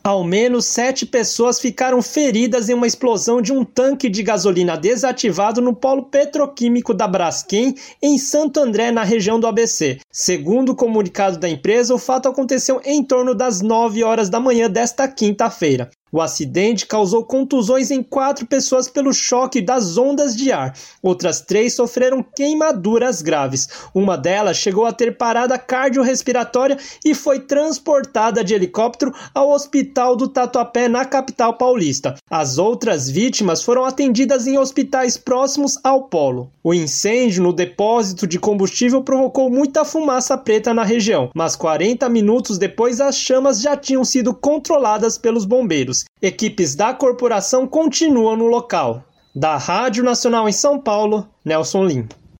Ao menos 7 pessoas ficaram feridas em uma explosão de um tanque de gasolina desativado no polo petroquímico da Braskem, em Santo André, na região do ABC. Segundo o comunicado da empresa, o fato aconteceu em torno das 9 horas da manhã desta quinta-feira. O acidente causou contusões em 4 pessoas pelo choque das ondas de ar. Outras 3 sofreram queimaduras graves. Uma delas chegou a ter parada cardiorrespiratória e foi transportada de helicóptero ao Hospital do Tatuapé, na capital paulista. As outras vítimas foram atendidas em hospitais próximos ao polo. O incêndio no depósito de combustível provocou muita fumaça preta na região, mas 40 minutos depois as chamas já tinham sido controladas pelos bombeiros. Equipes da corporação continuam no local. Da Rádio Nacional em São Paulo, Nelson Lim.